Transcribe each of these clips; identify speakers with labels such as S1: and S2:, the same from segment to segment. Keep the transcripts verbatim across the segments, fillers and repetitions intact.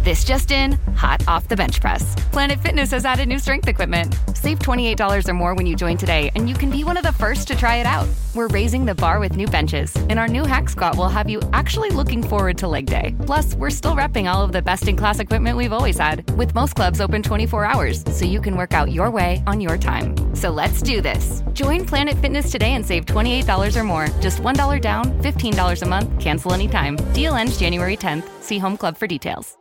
S1: This just in, hot off the bench press. Planet Fitness has added new strength equipment. Save twenty-eight dollars or more when you join today, and you can be one of the first to try it out. We're raising the bar with new benches, and our new Hack Squat will have you actually looking forward to leg day. Plus, we're still repping all of the best-in-class equipment we've always had, with most clubs open twenty-four hours, so you can work out your way on your time. So let's do this. Join Planet Fitness today and save twenty-eight dollars or more. Just one dollar down, fifteen dollars a month, cancel anytime. Deal ends January tenth. See Home Club for details.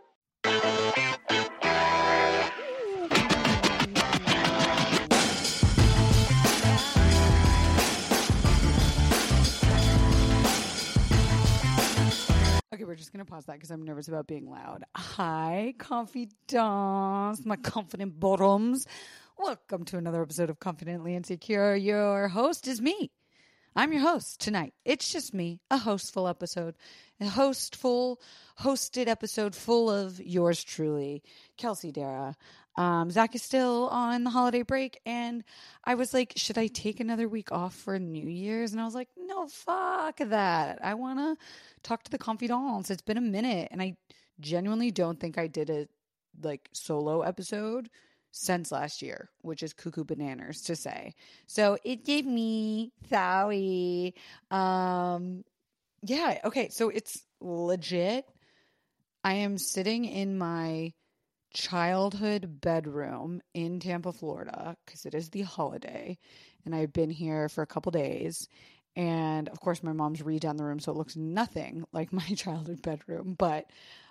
S2: Okay, we're just going to pause that because I'm nervous about being loud. Hi, confidants, my confident bottoms. Welcome to another episode of Confidently Insecure. Your host is me. I'm your host tonight. It's just me, a hostful episode, a hostful, hosted episode full of yours truly, Kelsey Dara. Um, Zach is still on the holiday break, and I was like, should I take another week off for New Year's? And I was like, no, fuck that. I want to talk to the confidants. It's been a minute, and I genuinely don't think I did a like solo episode since last year, which is cuckoo bananas to say. So it gave me sorry. Um, yeah, okay, so it's legit. I am sitting in my childhood bedroom in Tampa, Florida, because it is the holiday, and I've been here for a couple days. And of course, my mom's redone the room, so it looks nothing like my childhood bedroom. But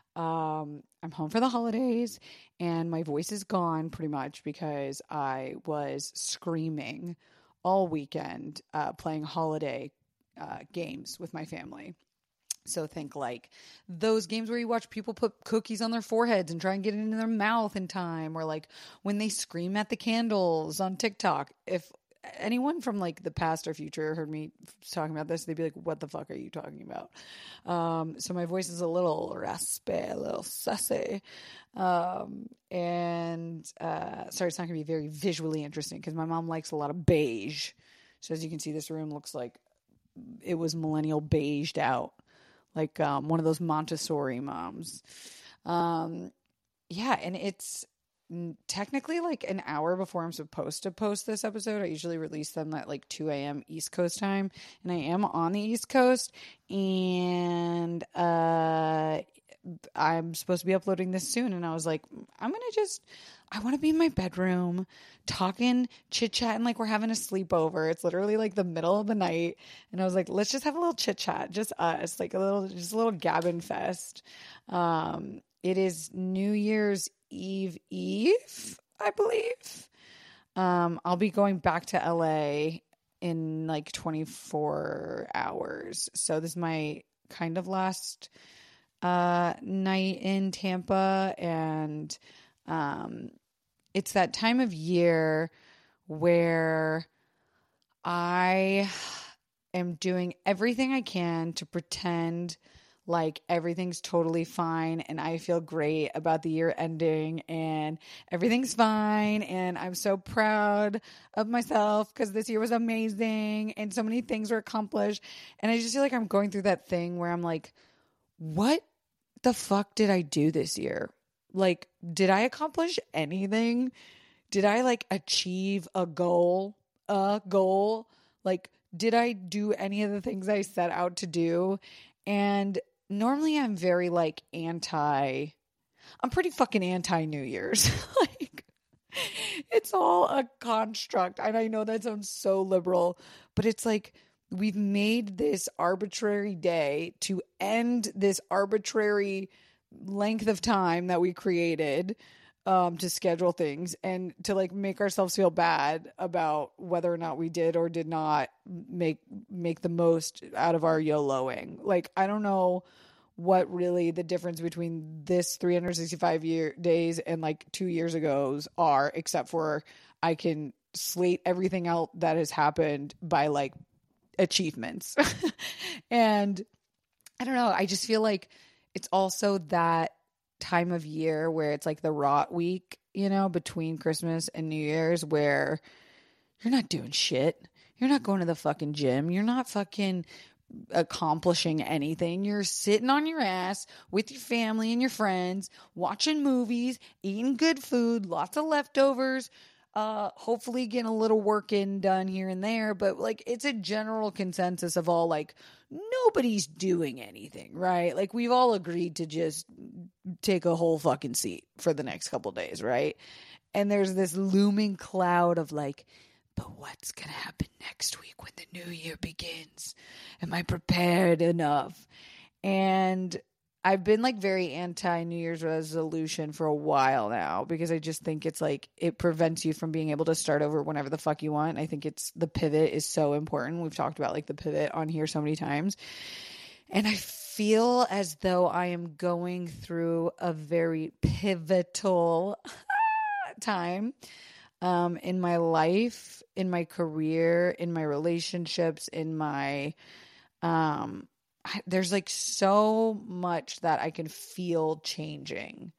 S2: um, I'm home for the holidays, and my voice is gone pretty much because I was screaming all weekend, uh, playing holiday uh, games with my family. So think like those games where you watch people put cookies on their foreheads and try and get it into their mouth in time, or like when they scream at the candles on TikTok. If anyone from like the past or future heard me talking about this, they'd be like, what the fuck are you talking about? Um, so my voice is a little raspy, a little sussy. Um, and uh, sorry, it's not going to be very visually interesting because my mom likes a lot of beige. So as you can see, this room looks like it was millennial beiged out. Like um, one of those Montessori moms. Um, yeah, and it's technically like an hour before I'm supposed to post this episode. I usually release them at like two a.m. East Coast time. And I am on the East Coast. And uh, I'm supposed to be uploading this soon. And I was like, I'm going to just... I want to be in my bedroom talking, chit-chatting like we're having a sleepover. It's literally like the middle of the night. And I was like, let's just have a little chit-chat, just us, like a little, just a little gabbing fest. Um, it is New Year's Eve Eve, I believe. Um, I'll be going back to L A in like twenty-four hours. So this is my kind of last uh, night in Tampa. And um it's that time of year where I am doing everything I can to pretend like everything's totally fine and I feel great about the year ending and everything's fine and I'm so proud of myself because this year was amazing and so many things were accomplished. And I just feel like I'm going through that thing where I'm like, what the fuck did I do this year? Like, did I accomplish anything? Did I like achieve a goal? A goal? Like, did I do any of the things I set out to do? And normally I'm very like anti, I'm pretty fucking anti New Year's. Like, it's all a construct. And I know that sounds so liberal, but it's like, we've made this arbitrary day to end this arbitrary length of time that we created um, to schedule things and to like make ourselves feel bad about whether or not we did or did not make make the most out of our YOLOing. Like, I don't know what really the difference between this three hundred sixty-five year days and like two years ago's are, except for I can slate everything out that has happened by like achievements. And I don't know, I just feel like it's also that time of year where it's like the rot week, you know, between Christmas and New Year's, where you're not doing shit. You're not going to the fucking gym. You're not fucking accomplishing anything. You're sitting on your ass with your family and your friends, watching movies, eating good food, lots of leftovers, uh, hopefully getting a little work in done here and there. But like, it's a general consensus of all like, nobody's doing anything, right? Like we've all agreed to just take a whole fucking seat for the next couple days, right? And there's this looming cloud of like, but what's going to happen next week when the new year begins? Am I prepared enough? And I've been like very anti New Year's resolution for a while now because I just think it's like it prevents you from being able to start over whenever the fuck you want. I think it's the pivot is so important. We've talked about like the pivot on here so many times. And I feel as though I am going through a very pivotal time um, in my life, in my career, in my relationships, in my um I, there's like so much that I can feel changing.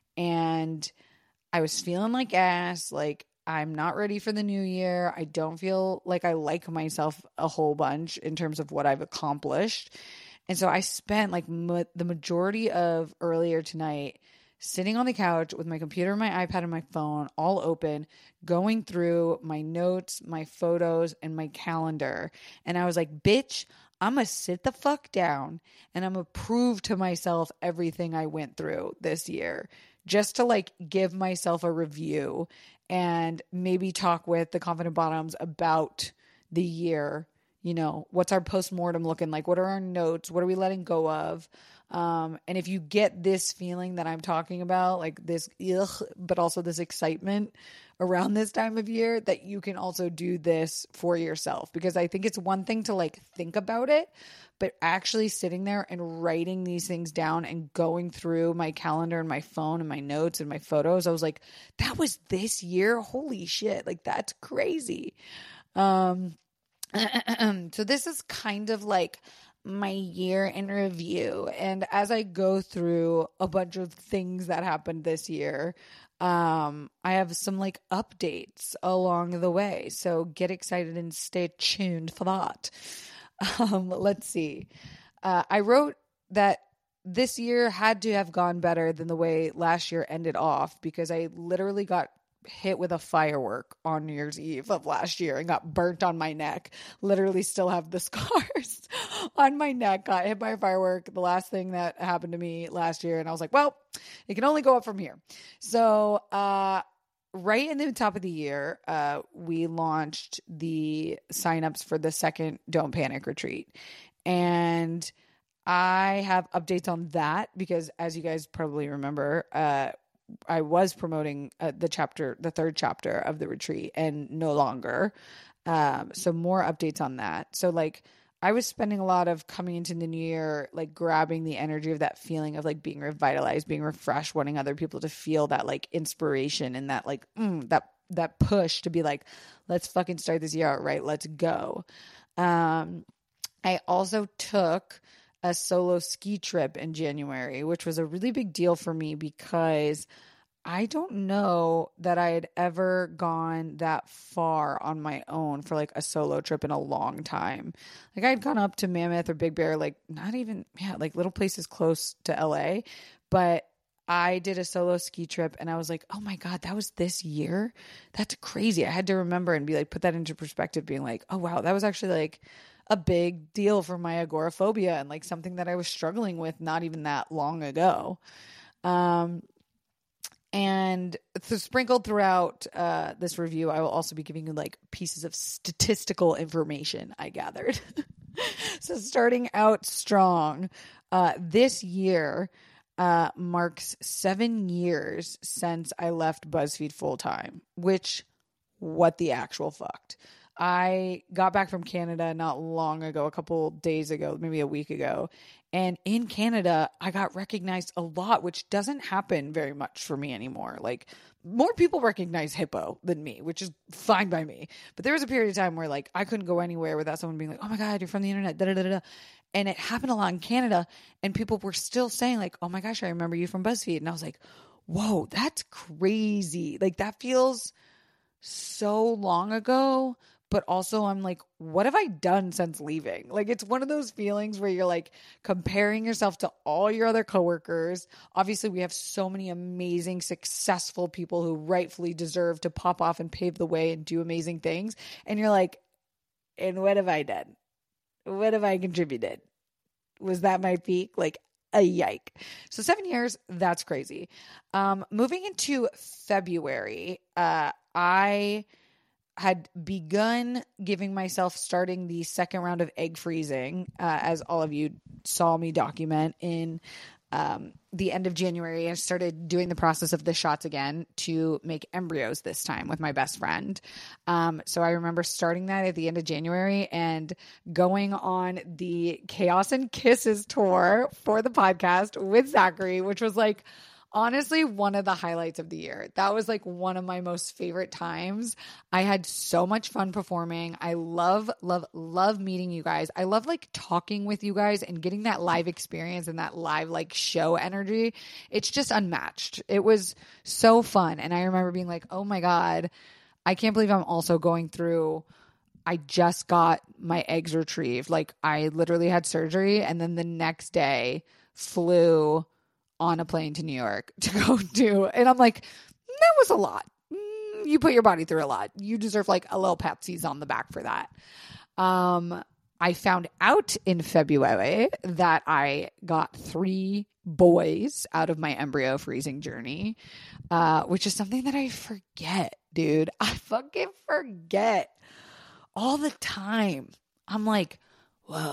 S2: And I was feeling like ass. Like I'm not ready for the new year. I don't feel like I like myself a whole bunch in terms of what I've accomplished. And so I spent like ma- the majority of earlier tonight sitting on the couch with my computer, my iPad, and my phone all open, going through my notes, my photos, and my calendar. And I was like, bitch, I'm going to sit the fuck down and I'm going to prove to myself everything I went through this year just to like give myself a review and maybe talk with the Confident Bottoms about the year. You know, what's our postmortem looking like? What are our notes? What are we letting go of? Um, and if you get this feeling that I'm talking about, like this, ugh, but also this excitement around this time of year, that you can also do this for yourself. Because I think it's one thing to like think about it, but actually sitting there and writing these things down and going through my calendar and my phone and my notes and my photos, I was like, that was this year? Holy shit. Like that's crazy. Um, so this is kind of like my year in review. And as I go through a bunch of things that happened this year, um, I have some like updates along the way. So get excited and stay tuned for that. Um, let's see. Uh, I wrote that this year had to have gone better than the way last year ended off because I literally got hit with a firework on New Year's Eve of last year and got burnt on my neck. Literally still have the scars on my neck. Got hit by a firework. The last thing that happened to me last year. And I was like, well, it can only go up from here. So, uh, right in the top of the year, uh, we launched the signups for the second Don't Panic retreat. And I have updates on that because as you guys probably remember, uh, I was promoting uh, the chapter, the third chapter of the retreat and no longer. Um, so more updates on that. So like I was spending a lot of coming into the new year, like grabbing the energy of that feeling of like being revitalized, being refreshed, wanting other people to feel that like inspiration and that like, mm, that, that push to be like, let's fucking start this year out right. Let's go. Um, I also took a solo ski trip in January, which was a really big deal for me because I don't know that I had ever gone that far on my own for like a solo trip in a long time. Like I had gone up to Mammoth or Big Bear, like not even, yeah, like little places close to L A, but I did a solo ski trip and I was like, oh my God, that was this year? That's crazy. I had to remember and be like, put that into perspective, being like, oh wow, that was actually like a big deal for my agoraphobia and like something that I was struggling with not even that long ago. Um, and so sprinkled throughout uh, this review, I will also be giving you like pieces of statistical information I gathered. So starting out strong, uh, this year uh, marks seven years since I left BuzzFeed full time, which what the actual fucked. I got back from Canada not long ago, a couple days ago, maybe a week ago. And in Canada, I got recognized a lot, which doesn't happen very much for me anymore. Like more people recognize Hippo than me, which is fine by me. But there was a period of time where like I couldn't go anywhere without someone being like, oh my God, you're from the internet. Da, da, da, da. And it happened a lot in Canada. And people were still saying like, oh my gosh, I remember you from BuzzFeed. And I was like, whoa, that's crazy. Like that feels so long ago. but also I'm like, what have I done since leaving? Like, it's one of those feelings where you're like comparing yourself to all your other coworkers. Obviously, we have so many amazing, successful people who rightfully deserve to pop off and pave the way and do amazing things. And you're like, and what have I done? What have I contributed? Was that my peak? Like, a yike. So seven years, that's crazy. Um, moving into February, uh, I had begun giving myself starting the second round of egg freezing, uh, as all of you saw me document in um, the end of January. I started doing the process of the shots again to make embryos this time with my best friend. Um, so I remember starting that at the end of January and going on the Chaos and Kisses tour for the podcast with Zachary, which was like, honestly, one of the highlights of the year. That was like one of my most favorite times. I had so much fun performing. I love, love, love meeting you guys. I love like talking with you guys and getting that live experience and that live like show energy. It's just unmatched. It was so fun. And I remember being like, oh my God, I can't believe I'm also going through, I just got my eggs retrieved. Like, I literally had surgery and then the next day flew on a plane to New York to go do. And I'm like, that was a lot. You put your body through a lot. You deserve like a little Pepsi's on the back for that. Um, I found out in February that I got three boys out of my embryo freezing journey, uh, which is something that I forget, dude. I fucking forget all the time. I'm like, whoa,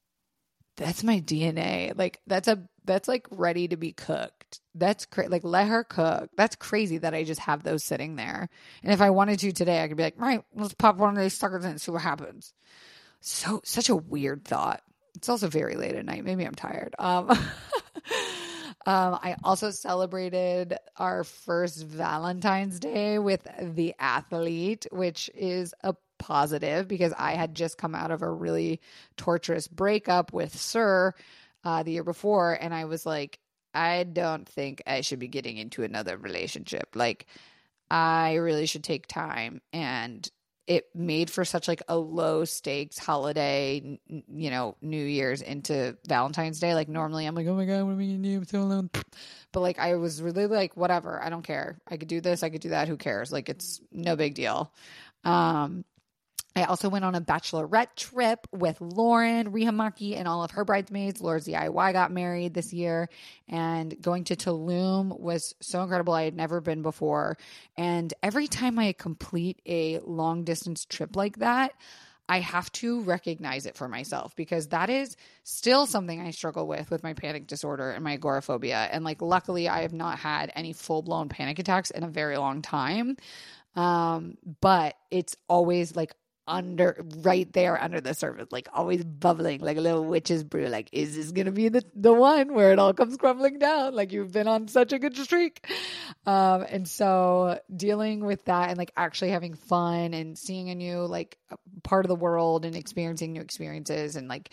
S2: that's my D N A. Like, that's a That's like ready to be cooked. That's crazy. Like, let her cook. That's crazy that I just have those sitting there. And if I wanted to today, I could be like, right, let's pop one of these suckers in and see what happens. So, such a weird thought. It's also very late at night. Maybe I'm tired. Um, um, I also celebrated our first Valentine's Day with the athlete, which is a positive because I had just come out of a really torturous breakup with Sir Uh, the year before, and I was like, I don't think I should be getting into another relationship. Like, I really should take time. And it made for such like a low stakes holiday, n- you know, New Year's into Valentine's Day. Like, normally I'm like, oh my God, what am I gonna do? I'm so alone. But like, I was really like, whatever, I don't care. I could do this, I could do that. Who cares? Like, it's no big deal. Um, I also went on a bachelorette trip with Lauren Rihamaki and all of her bridesmaids. Laura's D I Y got married this year, and going to Tulum was so incredible. I had never been before. And every time I complete a long distance trip like that, I have to recognize it for myself because that is still something I struggle with with my panic disorder and my agoraphobia. And like, luckily I have not had any full blown panic attacks in a very long time. Um, but it's always like under right there under the surface, like always bubbling like a little witch's brew. Like, is this gonna be the the one where it all comes crumbling down? Like, you've been on such a good streak. Um and so dealing with that and like actually having fun and seeing a new like part of the world and experiencing new experiences and like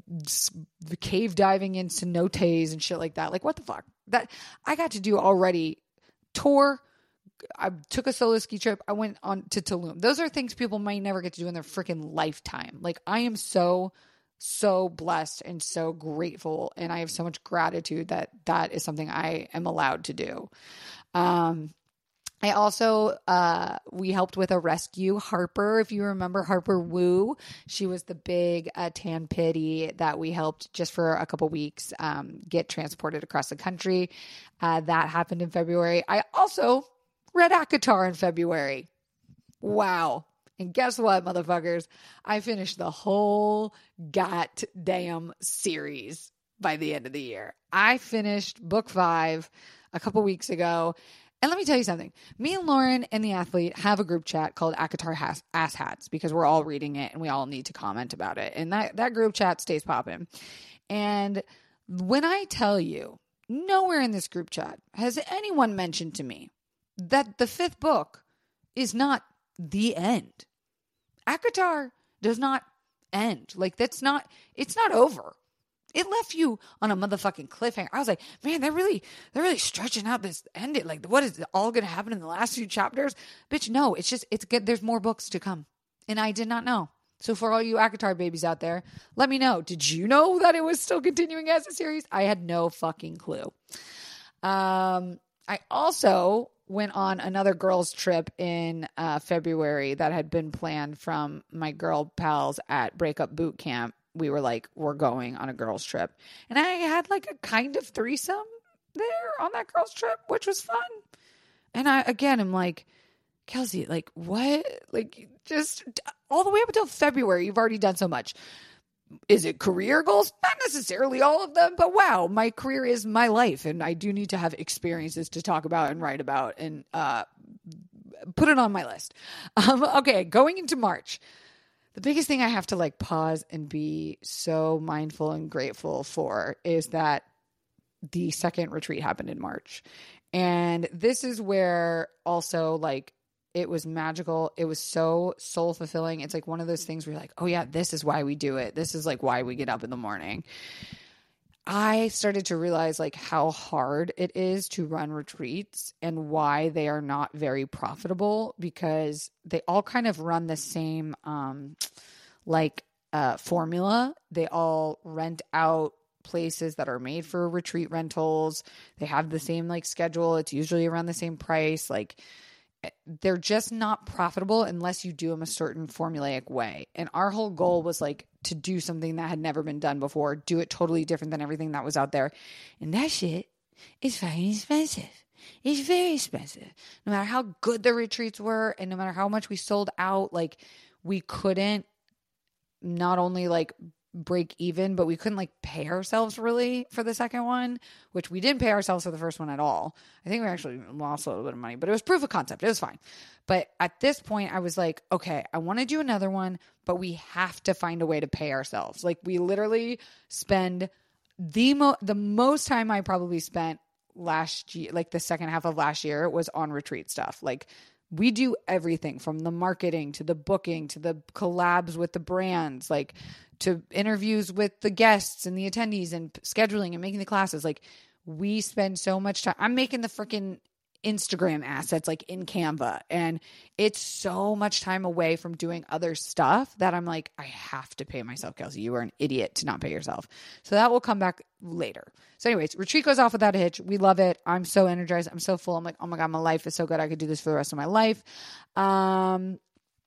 S2: the cave diving in cenotes and shit like that. Like, what the fuck? That I got to do already. Tour, I took a solo ski trip. I went on to Tulum. Those are things people might never get to do in their freaking lifetime. Like, I am so, so blessed and so grateful. And I have so much gratitude that that is something I am allowed to do. Um, I also, uh, we helped with a rescue. Harper, if you remember Harper Wu, she was the big uh, tan pitty that we helped just for a couple weeks um, get transported across the country. Uh, that happened in February. I also read ACOTAR in February. Wow. And guess what, motherfuckers? I finished the whole goddamn series by the end of the year. I finished book five a couple weeks ago. And let me tell you something. Me and Lauren and the athlete have a group chat called ACOTAR Has- Ass Hats because we're all reading it and we all need to comment about it. And that, that group chat stays popping. And when I tell you, nowhere in this group chat has anyone mentioned to me that the fifth book is not the end. ACOTAR does not end. Like, that's not, it's not over. It left you on a motherfucking cliffhanger. I was like, man, they're really, they're really stretching out this ending. Like, what is all going to happen in the last few chapters? Bitch, no, it's just, it's good. There's more books to come. And I did not know. So for all you ACOTAR babies out there, let me know. Did you know that it was still continuing as a series? I had no fucking clue. Um, I also went on another girls' trip in uh, February that had been planned from my girl pals at Breakup Boot Camp. We were like, we're going on a girls' trip. And I had like a kind of threesome there on that girls' trip, which was fun. And I, again, I'm like, Kelsey, like what? Like just all the way up until February, you've already done so much. Is it career goals? Not necessarily all of them, but wow, my career is my life. And I do need to have experiences to talk about and write about and uh, put it on my list. Um, okay, going into March. The biggest thing I have to like pause and be so mindful and grateful for is that the second retreat happened in March. And this is where also like it was magical. It was so soul fulfilling. It's like one of those things where you're like, oh yeah, this is why we do it. This is like why we get up in the morning. I started to realize like how hard it is to run retreats and why they are not very profitable, because they all kind of run the same um, like uh, formula. They all rent out places that are made for retreat rentals. They have the same like schedule. It's usually around the same price. Like they're just not profitable unless you do them a certain formulaic way. And our whole goal was like to do something that had never been done before, do it totally different than everything that was out there. And that shit is fucking expensive. It's very expensive. No matter how good the retreats were and no matter how much we sold out, like we couldn't not only like break even, but we couldn't like pay ourselves really for the second one, which we didn't pay ourselves for the first one at all. I think we actually lost a little bit of money, but it was proof of concept. It was fine. But at this point I was like, okay, I want to do another one, but we have to find a way to pay ourselves. Like we literally spend the mo- the most time I probably spent last year, like the second half of last year, was on retreat stuff. Like we do everything from the marketing to the booking to the collabs with the brands, like to interviews with the guests and the attendees and scheduling and making the classes. Like we spend so much time. I'm making the freaking Instagram assets like in Canva, and it's so much time away from doing other stuff that I'm like, I have to pay myself. Kelsey, you are an idiot to not pay yourself. So that will come back later. So anyways, retreat goes off without a hitch. We love it. I'm so energized. I'm so full. I'm like, oh my God, my life is so good. I could do this for the rest of my life. Um,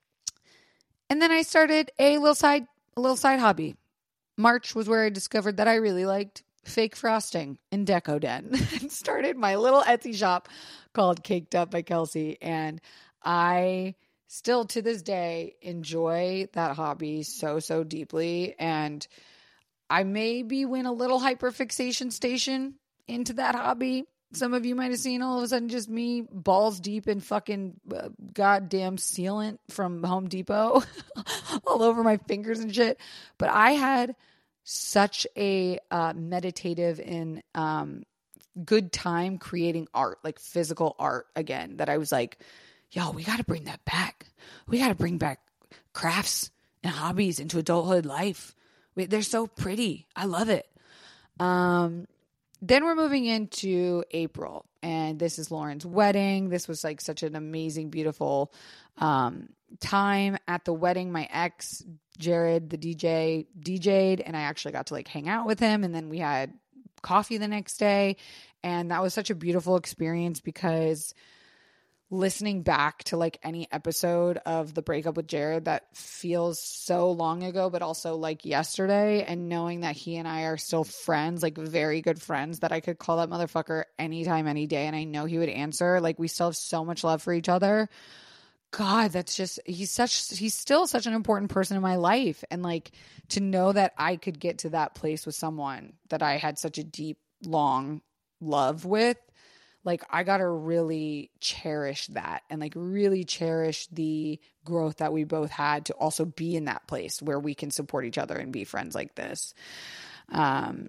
S2: and then I started a little side A little side hobby. March was where I discovered that I really liked fake frosting in Deco Den and started my little Etsy shop called Caked Up by Kelsey. And I still to this day enjoy that hobby so, so deeply. And I maybe went a little hyperfixation station into that hobby. Some of you might have seen all of a sudden just me balls deep in fucking uh, goddamn sealant from Home Depot all over my fingers and shit. But I had such a uh, meditative and um, good time creating art, like physical art again, that I was like, yo, we got to bring that back. We got to bring back crafts and hobbies into adulthood life. We, they're so pretty. I love it. Um, Then we're moving into April, and this is Lauren's wedding. This was like such an amazing, beautiful um, time at the wedding. My ex, Jared, the D J, D J'd, and I actually got to like hang out with him. And then we had coffee the next day. And that was such a beautiful experience because listening back to like any episode of the breakup with Jared that feels so long ago, but also like yesterday, and knowing that he and I are still friends, like very good friends, that I could call that motherfucker anytime, any day, and I know he would answer. Like we still have so much love for each other. God, that's just, he's such, he's still such an important person in my life. And like to know that I could get to that place with someone that I had such a deep, long love with, like I got to really cherish that and like really cherish the growth that we both had to also be in that place where we can support each other and be friends like this. Um,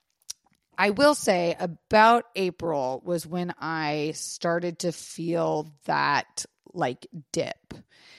S2: I will say about April was when I started to feel that like dip,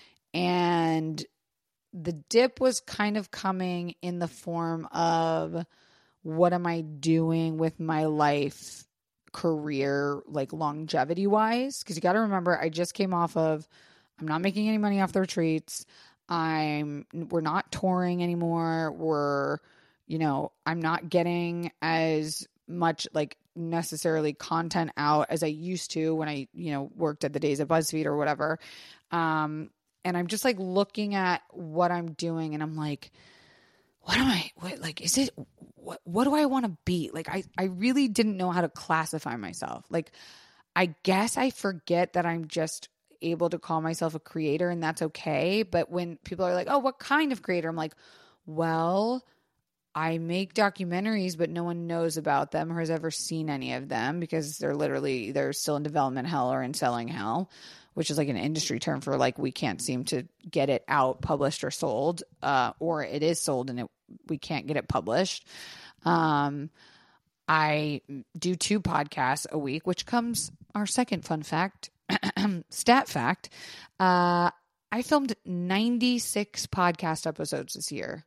S2: and the dip was kind of coming in the form of what am I doing with my life, career, like longevity wise, because you got to remember I just came off of, I'm not making any money off the retreats. I'm, we're not touring anymore. We're, you know, I'm not getting as much like necessarily content out as I used to when I, you know, worked at the days of BuzzFeed or whatever. Um, and I'm just like looking at what I'm doing and I'm like, what am I, what, like, is it, what, what do I want to be? Like, I, I really didn't know how to classify myself. Like, I guess I forget that I'm just able to call myself a creator and that's okay. But when people are like, oh, what kind of creator? I'm like, well, I make documentaries, but no one knows about them or has ever seen any of them because they're literally, they're still in development hell or in selling hell, which is like an industry term for like, we can't seem to get it out, published or sold, uh, or it is sold and it, we can't get it published. Um, I do two podcasts a week, which comes our second fun fact, stat fact. Uh, I filmed ninety-six podcast episodes this year.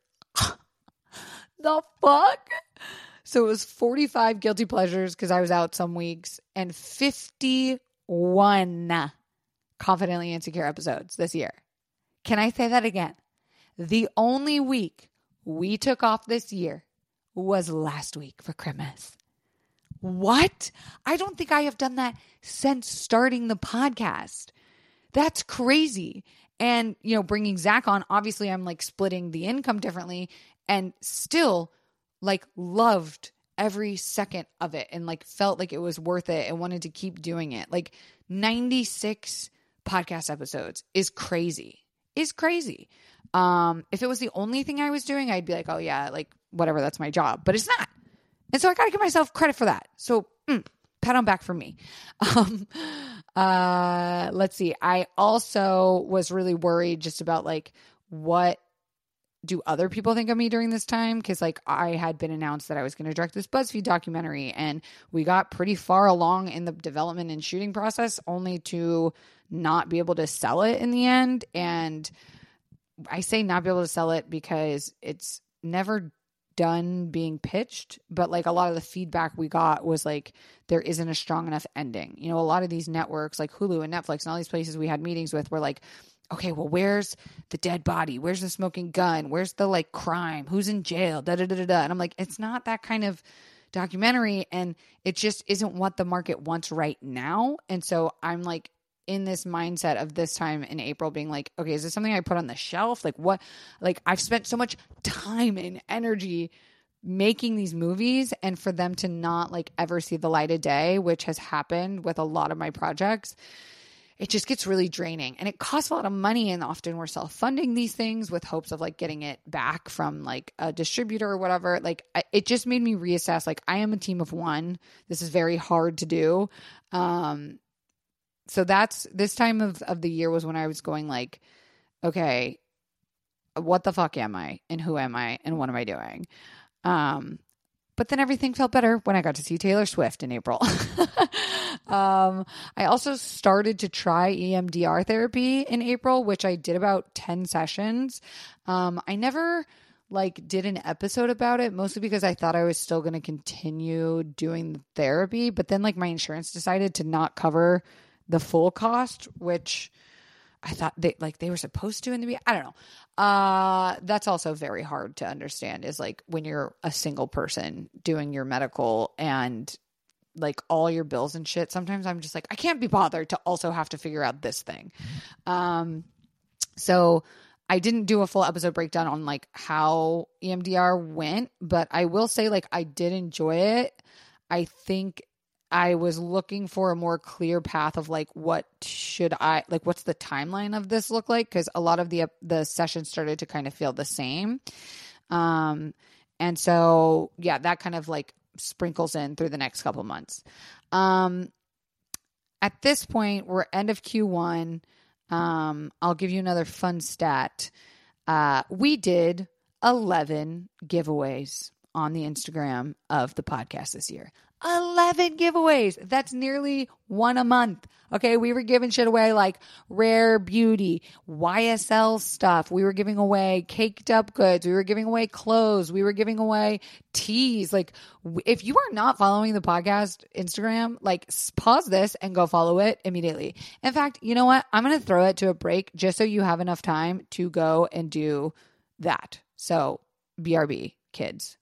S2: The fuck? So it was forty-five guilty pleasures because I was out some weeks and fifty-one Confidently Insecure episodes this year. Can I say that again? The only week we took off this year was last week for Christmas. What? I don't think I have done that since starting the podcast. That's crazy. And, you know, bringing Zach on, obviously I'm like splitting the income differently and still like loved every second of it and like felt like it was worth it and wanted to keep doing it. Like ninety-six podcast episodes is crazy. Is crazy. Um, if it was the only thing I was doing, I'd be like, oh yeah, like whatever, that's my job. But it's not. And so I got to give myself credit for that. So mm, pat on back for me. Um, uh, let's see. I also was really worried just about like, what do other people think of me during this time? Cause like I had been announced that I was going to direct this BuzzFeed documentary and we got pretty far along in the development and shooting process only to not be able to sell it in the end. And I say not be able to sell it because it's never done being pitched, but like a lot of the feedback we got was like there isn't a strong enough ending. You know, a lot of these networks like Hulu and Netflix and all these places we had meetings with were like, okay, well, where's the dead body? Where's the smoking gun? Where's the like crime? Who's in jail? Da da da da da. And I'm like, it's not that kind of documentary, and it just isn't what the market wants right now. And so I'm like in this mindset of this time in April being like, okay, is this something I put on the shelf? Like what, like I've spent so much time and energy making these movies and for them to not like ever see the light of day, which has happened with a lot of my projects, it just gets really draining and it costs a lot of money. And often we're self-funding these things with hopes of like getting it back from like a distributor or whatever. Like I, it just made me reassess, like I am a team of one. This is very hard to do. Um, So that's this time of, of the year was when I was going like, okay, what the fuck am I and who am I and what am I doing? Um, but then everything felt better when I got to see Taylor Swift in April. um, I also started to try E M D R therapy in April, which I did about ten sessions. Um, I never like did an episode about it, mostly because I thought I was still going to continue doing the therapy. But then like my insurance decided to not cover the full cost, which I thought they like they were supposed to in the beginning. I don't know. Uh, that's also very hard to understand is like when you're a single person doing your medical and like all your bills and shit. Sometimes I'm just like, I can't be bothered to also have to figure out this thing. Um, so I didn't do a full episode breakdown on like how E M D R went, but I will say like I did enjoy it. I think I was looking for a more clear path of like, what should I, like, what's the timeline of this look like? Cause a lot of the, the sessions started to kind of feel the same. Um, and so, yeah, that kind of like sprinkles in through the next couple months. Um, at this point, we're end of Q one. Um, I'll give you another fun stat. Uh, we did eleven giveaways on the Instagram of the podcast this year. eleven giveaways. That's nearly one a month. Okay, we were giving shit away like Rare Beauty, Y S L stuff. We were giving away caked up goods. We were giving away clothes. We were giving away teas. Like, if you are not following the podcast Instagram, like, pause this and go follow it immediately. In fact, you know what? I'm going to throw it to a break just so you have enough time to go and do that. So, B R B, kids.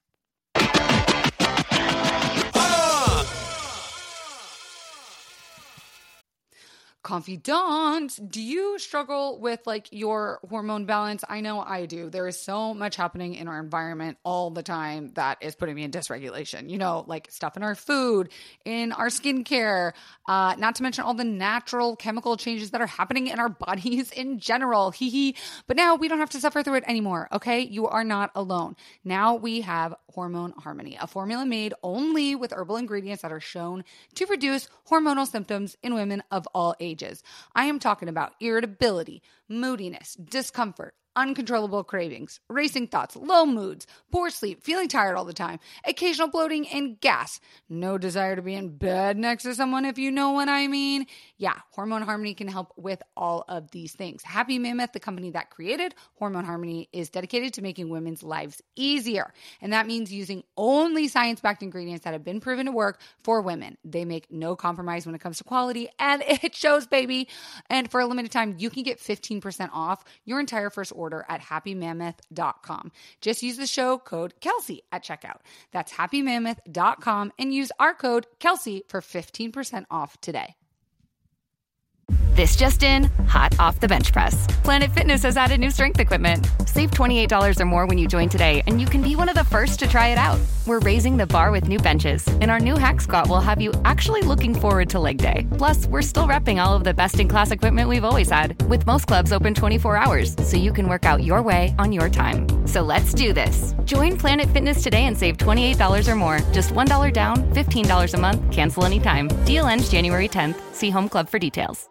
S2: Confidants, do you struggle with like your hormone balance? I know I do. There is so much happening in our environment all the time that is putting me in dysregulation. You know, like stuff in our food, in our skincare, uh, not to mention all the natural chemical changes that are happening in our bodies in general. Hee hee. But now we don't have to suffer through it anymore. Okay. You are not alone. Now we have Hormone Harmony, a formula made only with herbal ingredients that are shown to reduce hormonal symptoms in women of all ages. I am talking about irritability, moodiness, discomfort, uncontrollable cravings, racing thoughts, low moods, poor sleep, feeling tired all the time, occasional bloating and gas, no desire to be in bed next to someone, if you know what I mean. Yeah, Hormone Harmony can help with all of these things. Happy Mammoth, the company that created Hormone Harmony, is dedicated to making women's lives easier. And that means using only science-backed ingredients that have been proven to work for women. They make no compromise when it comes to quality, and it shows, baby. And for a limited time, you can get fifteen percent off your entire first order at happy mammoth dot com. Just use the show code Kelsey at checkout. That's happy mammoth dot com and use our code Kelsey for fifteen percent off today.
S1: This just in, hot off the bench press. Planet Fitness has added new strength equipment. Save twenty-eight dollars or more when you join today, and you can be one of the first to try it out. We're raising the bar with new benches, and our new Hack Squat will have you actually looking forward to leg day. Plus, we're still repping all of the best-in-class equipment we've always had, with most clubs open twenty-four hours, so you can work out your way on your time. So let's do this. Join Planet Fitness today and save twenty-eight dollars or more. Just one dollar down, fifteen dollars a month, cancel anytime. Deal ends January tenth. See Home Club for details.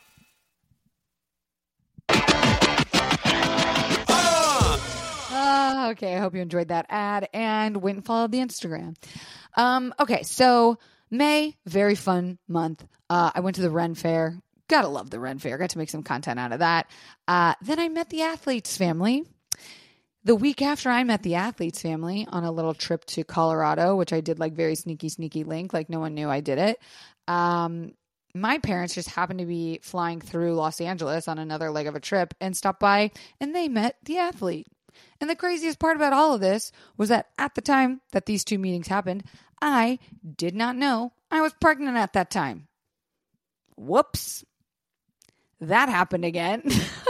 S2: Uh, okay, I hope you enjoyed that ad and went and followed the Instagram. Um, okay, so May, very fun month. Uh, I went to the Ren Fair. Gotta love the Ren Fair. Got to make some content out of that. Uh, then I met the Athletes family. The week after I met the Athletes family on a little trip to Colorado, which I did like very sneaky, sneaky link, like no one knew I did it. Um, my parents just happened to be flying through Los Angeles on another leg of a trip and stopped by, and they met the athlete. And the craziest part about all of this was that at the time that these two meetings happened, I did not know I was pregnant at that time. Whoops. That happened again.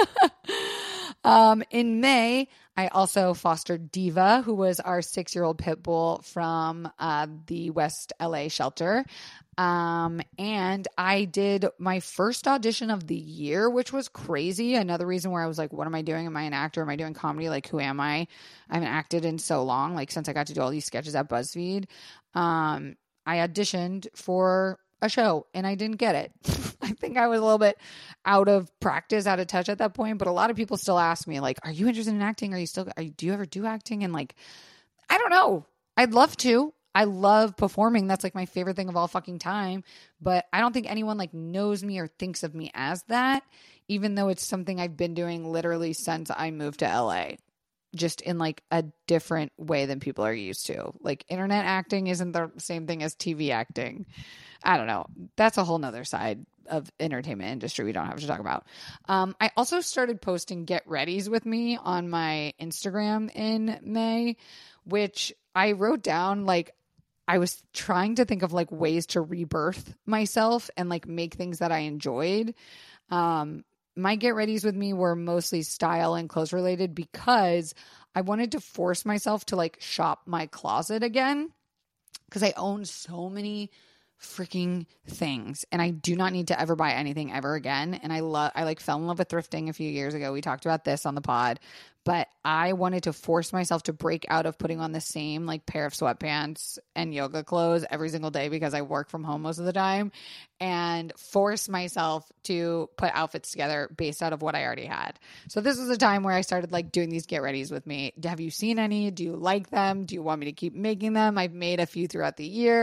S2: um, in May, I also fostered Diva, who was our six-year-old pit bull from uh, the West L A shelter. Um, and I did my first audition of the year, which was crazy. Another reason where I was like, what am I doing? Am I an actor? Am I doing comedy? Like, who am I? I haven't acted in so long, like since I got to do all these sketches at BuzzFeed. Um, I auditioned for a show and I didn't get it. I think I was a little bit out of practice, out of touch at that point, but a lot of people still ask me like, are you interested in acting? Are you still, are you, do you ever do acting? And like, I don't know. I'd love to. I love performing. That's like my favorite thing of all fucking time. But I don't think anyone like knows me or thinks of me as that, even though it's something I've been doing literally since I moved to L A, just in like a different way than people are used to. Like internet acting isn't the same thing as T V acting. I don't know. That's a whole nother side of entertainment industry we don't have to talk about. Um, I also started posting get readies with me on my Instagram in May, which I wrote down like, I was trying to think of like ways to rebirth myself and like make things that I enjoyed. Um, my get readies with me were mostly style and clothes related because I wanted to force myself to like shop my closet again because I own so many freaking things and I do not need to ever buy anything ever again. And I love, I like fell in love with thrifting a few years ago. We talked about this on the pod, but I wanted to force myself to break out of putting on the same like pair of sweatpants and yoga clothes every single day because I work from home most of the time, and force myself to put outfits together based out of what I already had. So this was a time where I started like doing these get readies with me. Have you seen any? Do you like them? Do you want me to keep making them? I've made a few throughout the year.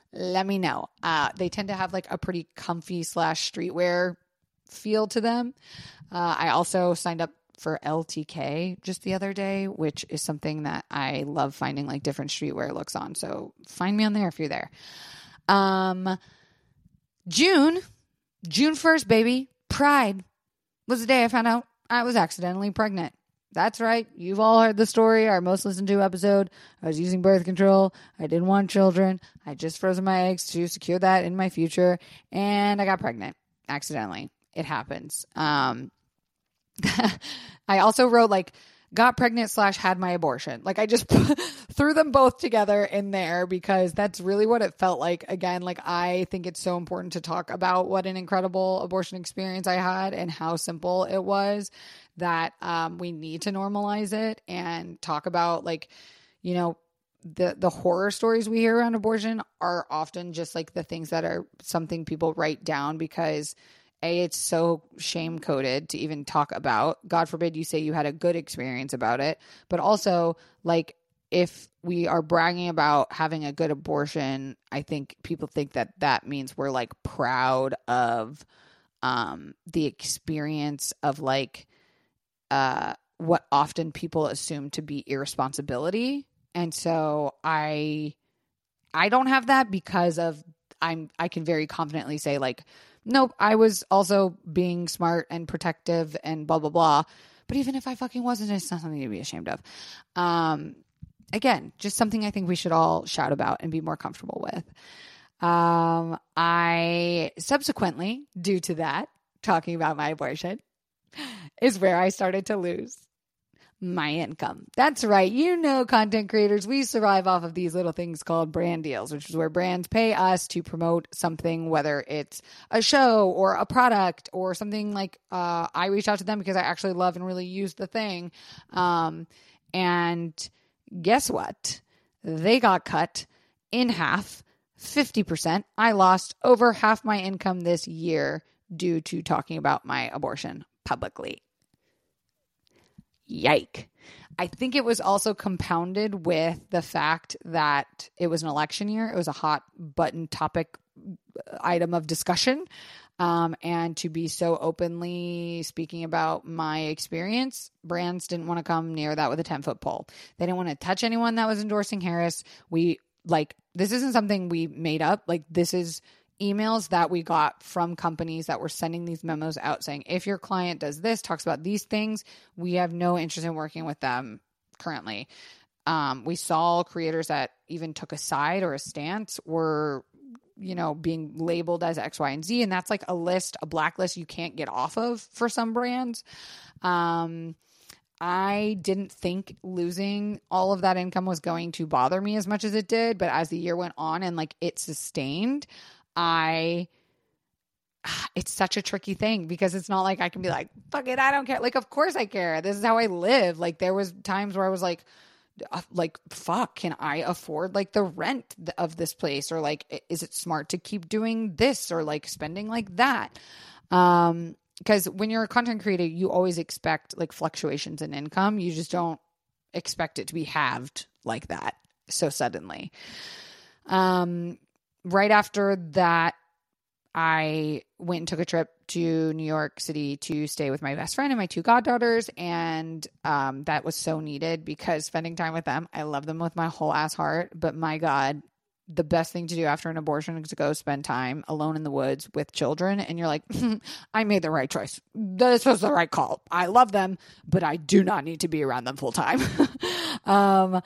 S2: let me know. Uh, they tend to have like a pretty comfy slash streetwear feel to them. Uh, I also signed up for L T K just the other day, which is something that I love finding like different streetwear looks on. So find me on there if you're there. Um, June, June first, baby, Pride was the day I found out I was accidentally pregnant. That's right. You've all heard the story. Our most listened to episode. I was using birth control. I didn't want children. I just frozen my eggs to secure that in my future. And I got pregnant accidentally. It happens. Um, I also wrote like got pregnant slash had my abortion. Like I just threw them both together in there because that's really what it felt like. Again, like I think it's so important to talk about what an incredible abortion experience I had and how simple it was that um, we need to normalize it and talk about like, you know, the the horror stories we hear around abortion are often just like the things that are something people write down because A, it's so shame-coded to even talk about. God forbid you say you had a good experience about it. But also, like, if we are bragging about having a good abortion, I think people think that that means we're, like, proud of um, the experience of, like, uh, what often people assume to be irresponsibility. And so I I don't have that because of I'm I can very confidently say, like, nope, I was also being smart and protective and blah, blah, blah. But even if I fucking wasn't, it's not something to be ashamed of. Um, again, just something I think we should all shout about and be more comfortable with. Um, I subsequently, due to that, talking about my abortion, is where I started to lose my income. That's right. You know, content creators, we survive off of these little things called brand deals, which is where brands pay us to promote something, whether it's a show or a product or something like uh, I reach out to them because I actually love and really use the thing. Um, and guess what? They got cut in half, fifty percent. I lost over half my income this year due to talking about my abortion publicly. Yike. I think it was also compounded with the fact that it was an election year. It was a hot button topic item of discussion. Um, and to be so openly speaking about my experience, brands didn't want to come near that with a ten foot pole. They didn't want to touch anyone that was endorsing Harris. We like, this isn't something we made up. Like, this is emails that we got from companies that were sending these memos out saying, if your client does this, talks about these things, we have no interest in working with them currently. Um, we saw creators that even took a side or a stance were, you know, being labeled as X, Y, and Z. And that's like a list, a blacklist you can't get off of for some brands. Um, I didn't think losing all of that income was going to bother me as much as it did. But as the year went on and like it sustained, I, it's such a tricky thing because it's not like I can be like, fuck it, I don't care. Like, of course I care. This is how I live. Like, there was times where I was like, like, fuck, can I afford like the rent of this place? Or like, is it smart to keep doing this or like spending like that? Um, because when you're a content creator, you always expect like fluctuations in income. You just don't expect it to be halved like that so suddenly. Um, Right after that, I went and took a trip to New York City to stay with my best friend and my two goddaughters. And um, that was so needed because spending time with them, I love them with my whole ass heart. But my God, the best thing to do after an abortion is to go spend time alone in the woods with children. And you're like, I made the right choice. This was the right call. I love them, but I do not need to be around them full time. um,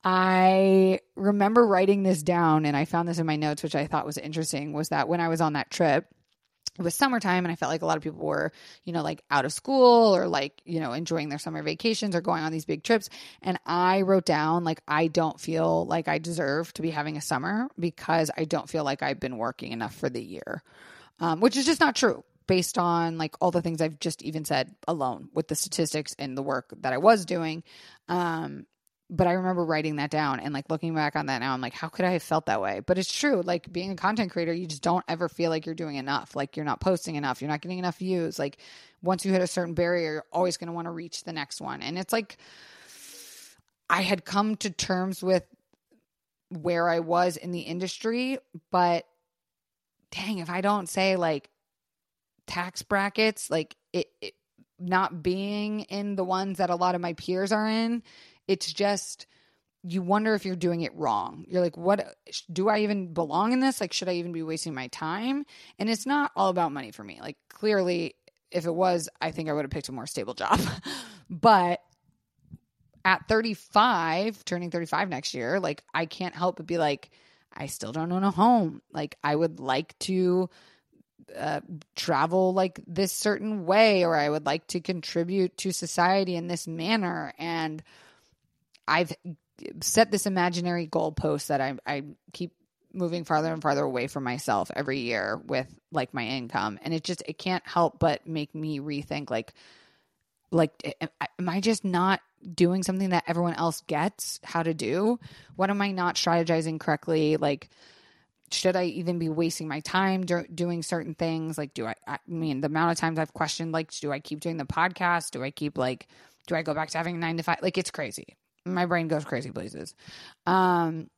S2: I remember writing this down, and I found this in my notes, which I thought was interesting, was that when I was on that trip, it was summertime and I felt like a lot of people were, you know, like out of school or like, you know, enjoying their summer vacations or going on these big trips. And I wrote down, like, I don't feel like I deserve to be having a summer because I don't feel like I've been working enough for the year, um, which is just not true based on like all the things I've just even said alone with the statistics and the work that I was doing. Um, But I remember writing that down and like looking back on that now, I'm like, how could I have felt that way? But it's true. Like being a content creator, you just don't ever feel like you're doing enough. Like you're not posting enough. You're not getting enough views. Like once you hit a certain barrier, you're always going to want to reach the next one. And it's like, I had come to terms with where I was in the industry, but dang, if I don't say like tax brackets, like it, it not being in the ones that a lot of my peers are in, it's just, you wonder if you're doing it wrong. You're like, what, do I even belong in this? Like, should I even be wasting my time? And it's not all about money for me. Like, clearly, if it was, I think I would have picked a more stable job. But at thirty-five, turning thirty-five next year, like, I can't help but be like, I still don't own a home. Like, I would like to uh, travel like this certain way, or I would like to contribute to society in this manner. And I've set this imaginary goalpost that I, I keep moving farther and farther away from myself every year with like my income. And it just, it can't help but make me rethink like, like, am I just not doing something that everyone else gets how to do? What am I not strategizing correctly? Like, should I even be wasting my time do- doing certain things? Like, do I, I mean, the amount of times I've questioned, like, do I keep doing the podcast? Do I keep like, do I go back to having a nine to five? Like, it's crazy. My brain goes crazy places. Um,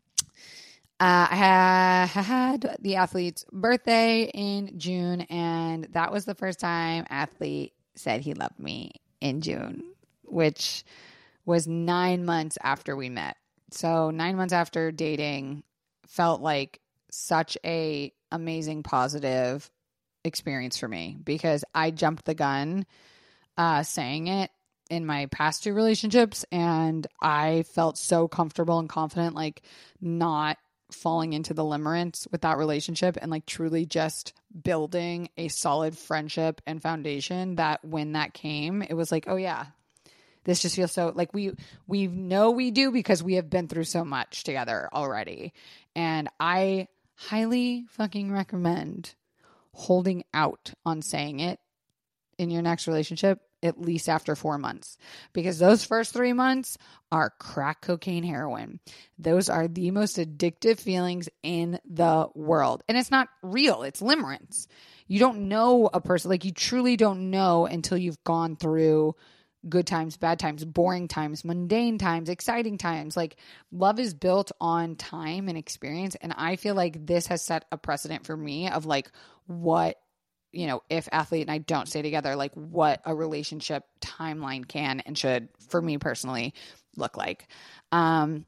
S2: uh, I had, had the athlete's birthday in June, and that was the first time athlete said he loved me in June, which was nine months after we met. So nine months after dating felt like such a amazing, positive experience for me, because I jumped the gun uh, saying it in my past two relationships, and I felt so comfortable and confident, like not falling into the limerence with that relationship, and like truly just building a solid friendship and foundation that when that came, it was like, oh yeah, this just feels so like we, we know we do because we have been through so much together already. And I highly fucking recommend holding out on saying it in your next relationship, at least after four months, because those first three months are crack cocaine, heroin. Those are the most addictive feelings in the world. And it's not real. It's limerence. You don't know a person, like you truly don't know until you've gone through good times, bad times, boring times, mundane times, exciting times. Like love is built on time and experience. And I feel like this has set a precedent for me of like what, you know, if athlete and I don't stay together, like what a relationship timeline can and should, for me personally, look like. Um,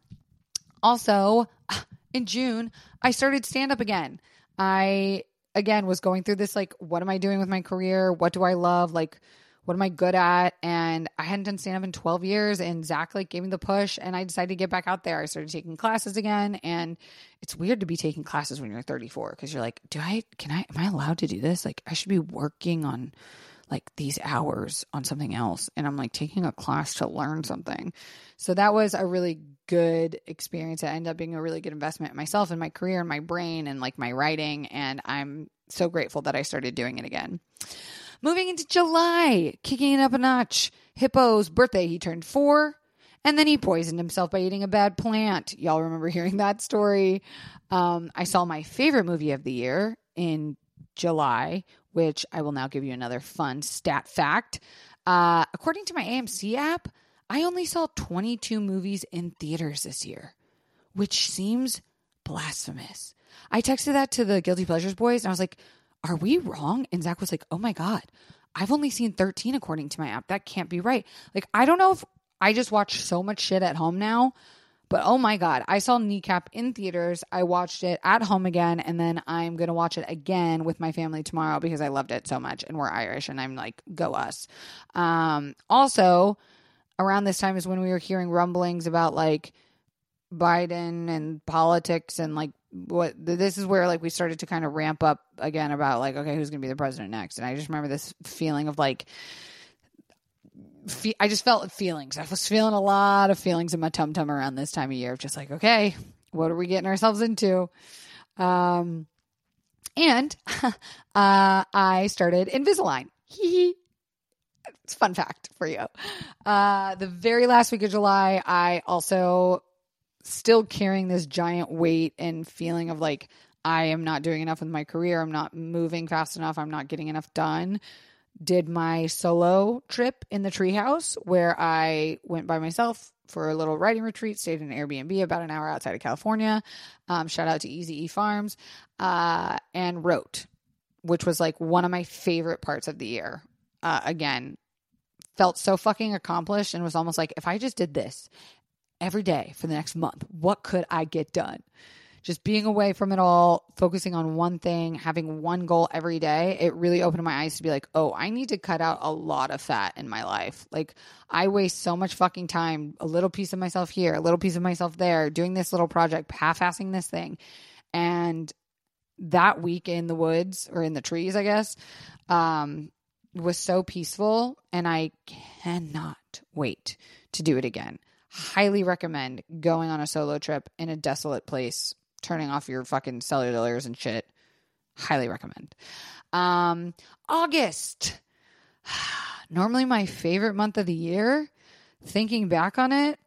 S2: also, in June, I started stand-up again. I, again, was going through this, like, what am I doing with my career? What do I love? Like, what am I good at? And I hadn't done stand-up in twelve years, and Zach like gave me the push, and I decided to get back out there. I started taking classes again, and it's weird to be taking classes when you're thirty-four, because you're like, do I, can I, am I allowed to do this? Like, I should be working on like these hours on something else, and I'm like taking a class to learn something. So that was a really good experience. It ended up being a really good investment in myself and my career and my brain and like my writing, and I'm so grateful that I started doing it again. Moving into July, kicking it up a notch. Hippo's birthday, he turned four, and then he poisoned himself by eating a bad plant. Y'all remember hearing that story? Um, I saw my favorite movie of the year in July, which I will now give you another fun stat fact. Uh, according to my A M C app, I only saw twenty-two movies in theaters this year, which seems blasphemous. I texted that to the Guilty Pleasures boys, and I was like, are we wrong? And Zach was like, oh my God, I've only seen thirteen according to my app. That can't be right. Like, I don't know if I just watch so much shit at home now, but oh my God, I saw Kneecap in theaters. I watched it at home again, and then I'm going to watch it again with my family tomorrow because I loved it so much, and we're Irish, and I'm like, go us. Um, also, around this time is when we were hearing rumblings about like Biden and politics, and like what this is where like we started to kind of ramp up again about like, okay, who's gonna be the president next? And I just remember this feeling of like fe- I just felt feelings. I was feeling a lot of feelings in my tum tum around this time of year of just like, okay, what are we getting ourselves into? Um, and uh, I started Invisalign. It's a fun fact for you. Uh, the very last week of July, I also still carrying this giant weight and feeling of like, I am not doing enough with my career. I'm not moving fast enough. I'm not getting enough done. Did my solo trip in the treehouse where I went by myself for a little writing retreat, stayed in an Airbnb about an hour outside of California. Um, shout out to Easy E Farms, uh, and wrote, which was like one of my favorite parts of the year. Uh, again, felt so fucking accomplished and was almost like, if I just did this every day for the next month, what could I get done? Just being away from it all, focusing on one thing, having one goal every day, it really opened my eyes to be like, oh, I need to cut out a lot of fat in my life. Like, I waste so much fucking time, a little piece of myself here, a little piece of myself there, doing this little project, half-assing this thing. And that week in the woods, or in the trees, I guess, um, was so peaceful, and I cannot wait to do it again. Highly recommend going on a solo trip in a desolate place, turning off your fucking cellulars and shit. Highly recommend. Um, August. Normally my favorite month of the year. Thinking back on it,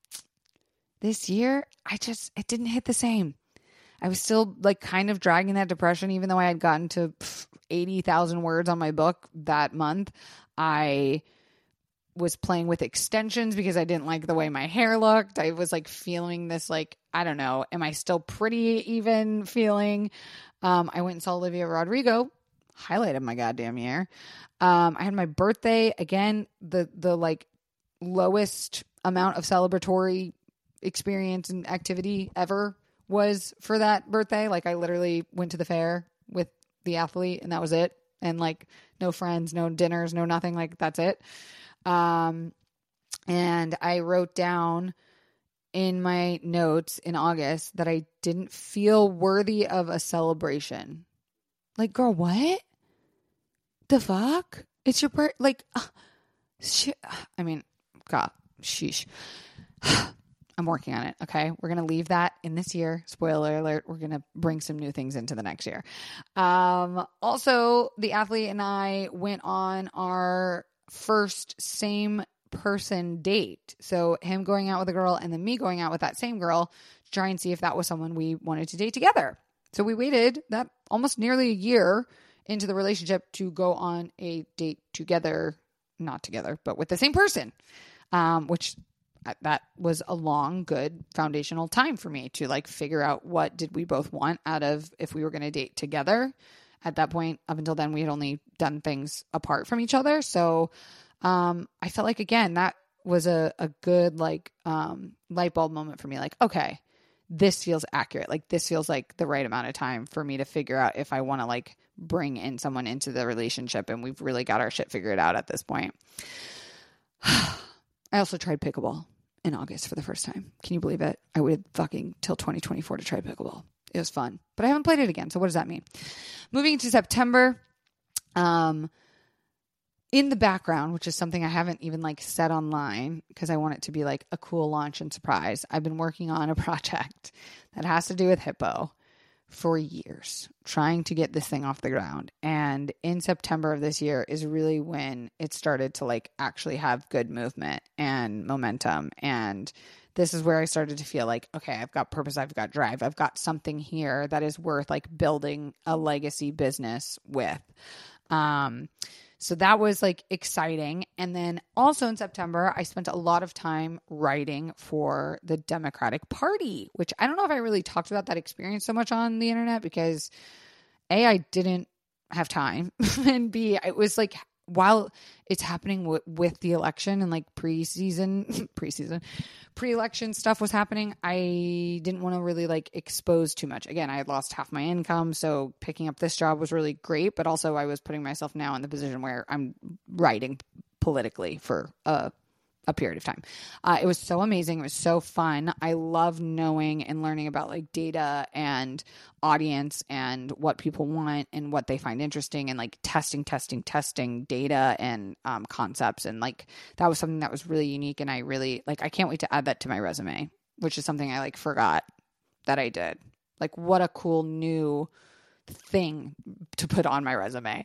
S2: this year, I just, it didn't hit the same. I was still like kind of dragging that depression, even though I had gotten to pff, eighty thousand words on my book that month. I was playing with extensions because I didn't like the way my hair looked. I was like feeling this, like, I don't know, am I still pretty even feeling? Um, I went and saw Olivia Rodrigo, highlighted my goddamn year. Um, I had my birthday, again, the, the like lowest amount of celebratory experience and activity ever was for that birthday. Like, I literally went to the fair with the athlete and that was it. And like no friends, no dinners, no nothing, like that's it. Um, and I wrote down in my notes in August that I didn't feel worthy of a celebration. Like, girl, what the fuck? It's your birth. Like, uh, sh- I mean, God, sheesh. I'm working on it. Okay. We're going to leave that in this year. Spoiler alert. We're going to bring some new things into the next year. Um, also the athlete and I went on our first same person date. So him going out with a girl and then me going out with that same girl to try and see if that was someone we wanted to date together. So we waited that almost nearly a year into the relationship to go on a date together, not together, but with the same person, um, which that was a long, good foundational time for me to like figure out what did we both want out of if we were going to date together. At that point, up until then, we had only done things apart from each other. So um, I felt like, again, that was a, a good like um, light bulb moment for me. Like, okay, this feels accurate. Like, this feels like the right amount of time for me to figure out if I want to like bring in someone into the relationship. And we've really got our shit figured out at this point. I also tried pickleball in August for the first time. Can you believe it? I waited fucking till twenty twenty-four to try pickleball. It was fun, but I haven't played it again. So what does that mean? Moving into September, um, in the background, which is something I haven't even like said online because I want it to be like a cool launch and surprise. I've been working on a project that has to do with Hippo for years, trying to get this thing off the ground. And in September of this year is really when it started to like actually have good movement and momentum. And this is where I started to feel like, okay, I've got purpose, I've got drive, I've got something here that is worth like building a legacy business with. Um, so that was like exciting. And then also in September, I spent a lot of time writing for the Democratic Party, which I don't know if I really talked about that experience so much on the internet because A, I didn't have time, and B, it was like, while it's happening w- with the election and like preseason, preseason, pre-election stuff was happening, I didn't want to really like expose too much. Again, I had lost half my income, so picking up this job was really great, but also I was putting myself now in the position where I'm writing politically for a a period of time. Uh, it was so amazing. It was so fun. I love knowing and learning about like data and audience and what people want and what they find interesting and like testing, testing, testing data and um, concepts. And like, that was something that was really unique. And I really like, I can't wait to add that to my resume, which is something I like forgot that I did. Like, what a cool new thing to put on my resume.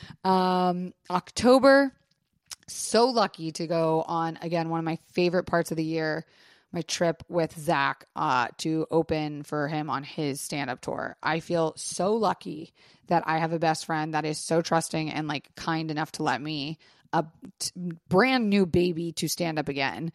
S2: Um, October, so lucky to go on, again, one of my favorite parts of the year, my trip with Zach uh, to open for him on his stand-up tour. I feel so lucky that I have a best friend that is so trusting and like kind enough to let me, a t- brand new baby, to stand up again,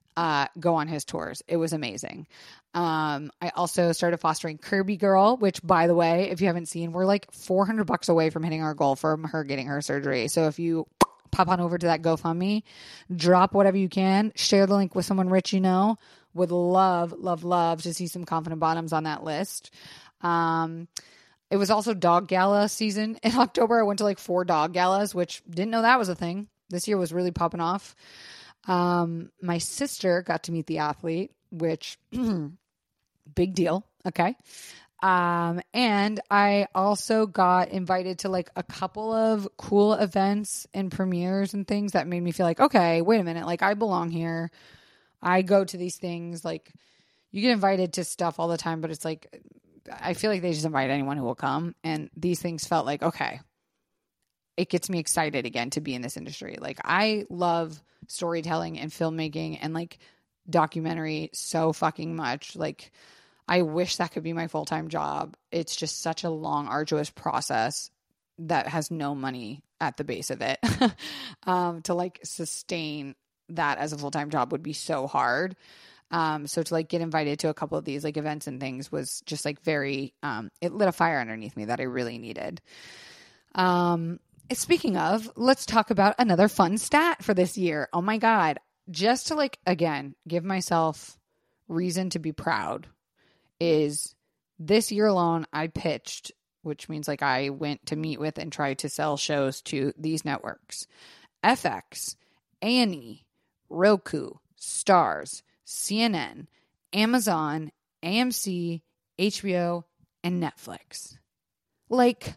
S2: uh, go on his tours. It was amazing. Um, I also started fostering Kirby Girl, which, by the way, if you haven't seen, we're like four hundred bucks away from hitting our goal from her getting her surgery. So if you pop on over to that GoFundMe, drop whatever you can, share the link with someone rich you know. Would love, love, love to see some confident bottoms on that list. Um, it was also dog gala season in October. I went to like four dog galas, which didn't know that was a thing. This year was really popping off. Um, my sister got to meet the athlete, which big deal. Okay. Um, and I also got invited to like a couple of cool events and premieres and things that made me feel like, okay, wait a minute. Like I belong here. I go to these things. Like you get invited to stuff all the time, but it's like, I feel like they just invite anyone who will come. And these things felt like, okay, it gets me excited again to be in this industry. Like I love storytelling and filmmaking and like documentary so fucking much. Like I wish that could be my full-time job. It's just such a long, arduous process that has no money at the base of it. um, to like sustain that as a full-time job would be so hard. Um, so to like get invited to a couple of these like events and things was just like very, um, it lit a fire underneath me that I really needed. Um, Speaking of, let's talk about another fun stat for this year. Oh my God. Just to like, again, give myself reason to be proud is this year alone, I pitched, which means like I went to meet with and try to sell shows to these networks: F X, A and E, Roku, Starz, C N N, Amazon, A M C, H B O, and Netflix. Like...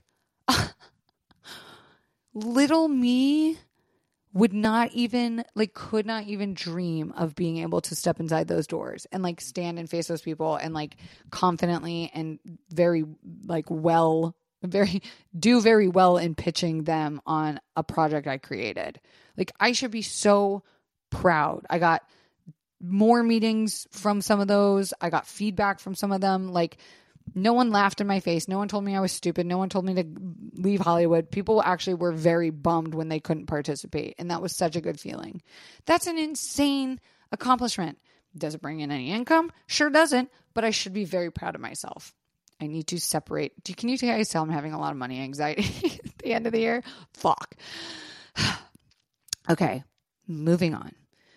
S2: Little me would not even, like, could not even dream of being able to step inside those doors and, like, stand and face those people and, like, confidently and very, like, well, very, do very well in pitching them on a project I created. Like, I should be so proud. I got more meetings from some of those. I got feedback from some of them. Like, no one laughed in my face. No one told me I was stupid. No one told me to leave Hollywood. People actually were very bummed when they couldn't participate. And that was such a good feeling. That's an insane accomplishment. Does it bring in any income? Sure doesn't. But I should be very proud of myself. I need to separate. Can you guys tell I'm having a lot of money anxiety at the end of the year? Fuck. Okay. Moving on.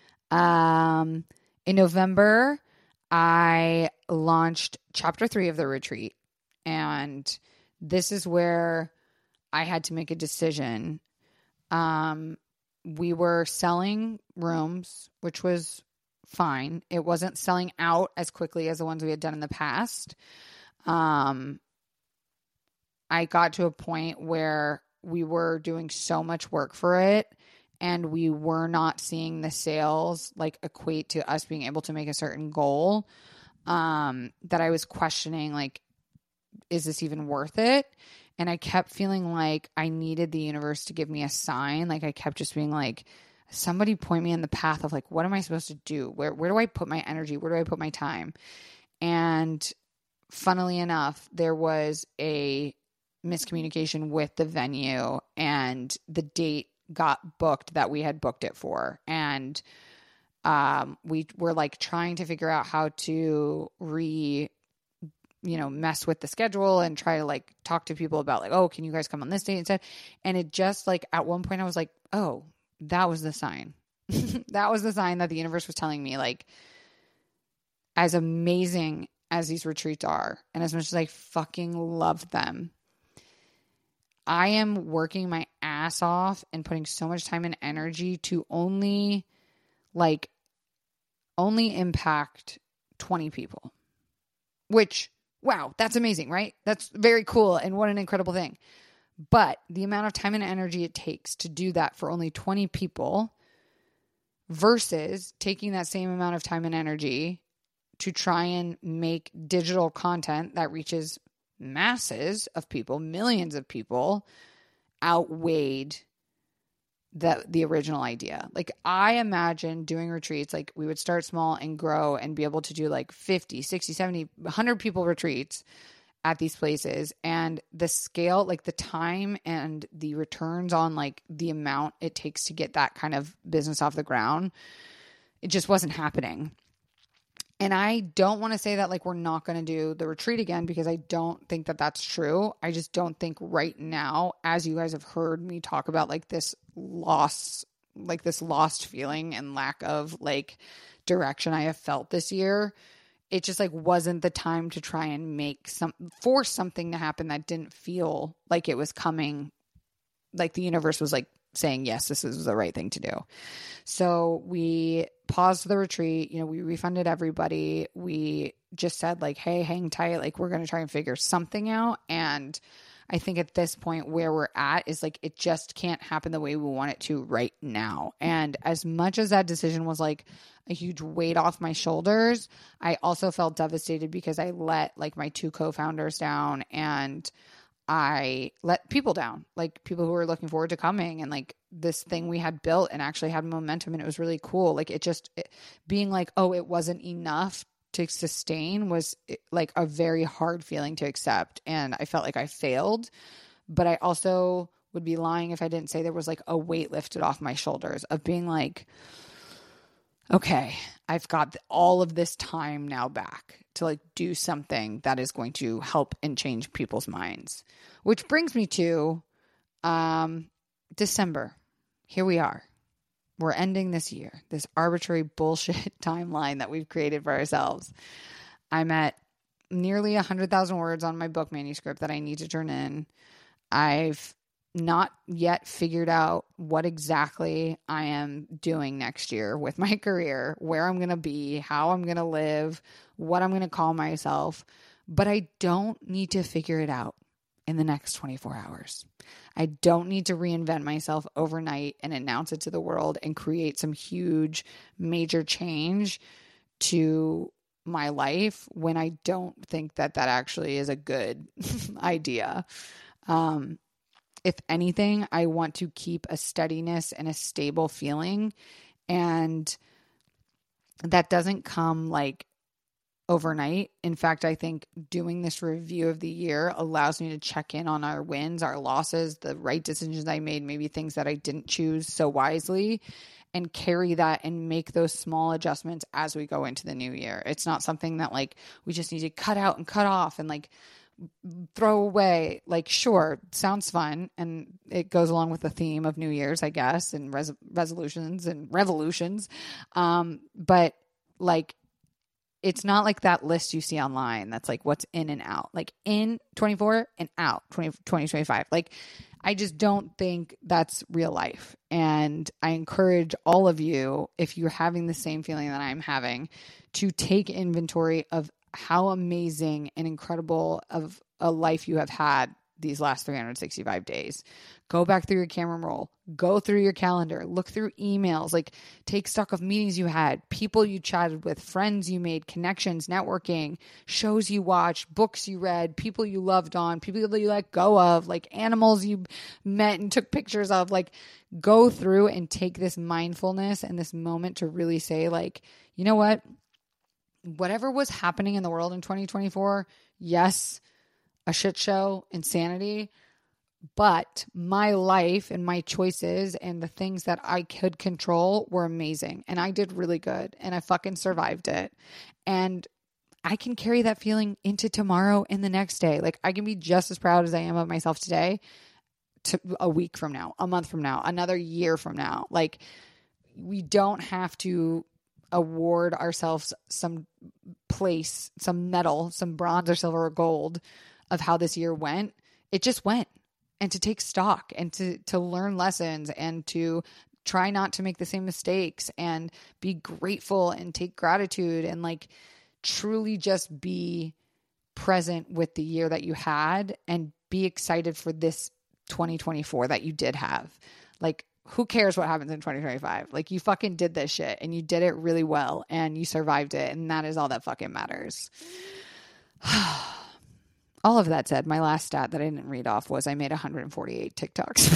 S2: Um, in November, I launched chapter three of the retreat. And this is where I had to make a decision. Um, we were selling rooms, which was fine. It wasn't selling out as quickly as the ones we had done in the past. Um, I got to a point where we were doing so much work for it, and we were not seeing the sales like equate to us being able to make a certain goal, um, that I was questioning, like, is this even worth it? And I kept feeling like I needed the universe to give me a sign. Like I kept just being like, somebody point me in the path of like, what am I supposed to do? Where, where do I put my energy? Where do I put my time? And funnily enough, there was a miscommunication with the venue, and the date got booked that we had booked it for. And um, we were like trying to figure out how to re, you know, mess with the schedule and try to like talk to people about like, oh, can you guys come on this date instead? And it just like, at one point I was like, oh, that was the sign. That was the sign that the universe was telling me, like, as amazing as these retreats are, and as much as I fucking love them, I am working my ass off and putting so much time and energy to only like only impact twenty people, which, wow, that's amazing, right? That's very cool. And what an incredible thing. But the amount of time and energy it takes to do that for only twenty people versus taking that same amount of time and energy to try and make digital content that reaches masses of people, millions of people, outweighed the the original idea. Like, I imagine doing retreats, like we would start small and grow and be able to do like fifty, sixty, seventy, one hundred people retreats at these places. And the scale, like the time and the returns on like the amount it takes to get that kind of business off the ground it just wasn't happening. And I don't want to say that like we're not going to do the retreat again, because I don't think that that's true. I just don't think right now, as you guys have heard me talk about like this loss, like this lost feeling and lack of like direction I have felt this year, it just like wasn't the time to try and make some, force something to happen that didn't feel like it was coming. Like the universe was like saying, yes, this is the right thing to do. So we paused the retreat. You know, we refunded everybody. We just said like, hey, hang tight. Like we're going to try and figure something out. And I think at this point where we're at is like, it just can't happen the way we want it to right now. And as much as that decision was like a huge weight off my shoulders, I also felt devastated because I let like my two co-founders down, and I let people down, like people who were looking forward to coming, and like this thing we had built and actually had momentum, and it was really cool. Like it just it, being like, oh, it wasn't enough to sustain was like a very hard feeling to accept. And I felt like I failed, but I also would be lying if I didn't say there was like a weight lifted off my shoulders of being like, okay, I've got all of this time now back to like do something that is going to help and change people's minds. Which brings me to um, December. Here we are. We're ending this year, this arbitrary bullshit timeline that we've created for ourselves. I'm at nearly one hundred thousand words on my book manuscript that I need to turn in. I've not yet figured out what exactly I am doing next year with my career, where I'm going to be, how I'm going to live, what I'm going to call myself. But I don't need to figure it out in the next twenty-four hours. I don't need to reinvent myself overnight and announce it to the world and create some huge major change to my life when I don't think that that actually is a good idea. Um, If anything, I want to keep a steadiness and a stable feeling. And that doesn't come like overnight. In fact, I think doing this review of the year allows me to check in on our wins, our losses, the right decisions I made, maybe things that I didn't choose so wisely, and carry that and make those small adjustments as we go into the new year. It's not something that like we just need to cut out and cut off and like throw away. Like, sure, sounds fun, and it goes along with the theme of New Year's, I guess, and res- resolutions and revolutions. Um, but like, it's not like that list you see online that's like what's in and out, like in twenty-four and out twenty, twenty twenty-five. Like, I just don't think that's real life. And I encourage all of you, if you're having the same feeling that I'm having, to take inventory of how amazing and incredible of a life you have had these last three hundred sixty-five days. Go back through your camera roll, go through your calendar, look through emails, like take stock of meetings you had, people you chatted with, friends you made, connections, networking, shows you watched, books you read, people you loved on, people that you let go of, like animals you met and took pictures of. Like, go through and take this mindfulness and this moment to really say, like, you know what? Whatever was happening in the world in twenty twenty-four, yes, a shit show, insanity, but my life and my choices and the things that I could control were amazing. And I did really good, and I fucking survived it. And I can carry that feeling into tomorrow and the next day. Like, I can be just as proud as I am of myself today to a week from now, a month from now, another year from now. Like, we don't have to award ourselves some place, some medal, some bronze or silver or gold of how this year went. It just went. And to take stock and to, to learn lessons and to try not to make the same mistakes and be grateful and take gratitude and like truly just be present with the year that you had and be excited for this twenty twenty-four that you did have. Like, who cares what happens in twenty twenty-five? Like, you fucking did this shit and you did it really well and you survived it. And that is all that fucking matters. All of that said, my last stat that I didn't read off was I made one hundred forty-eight TikToks.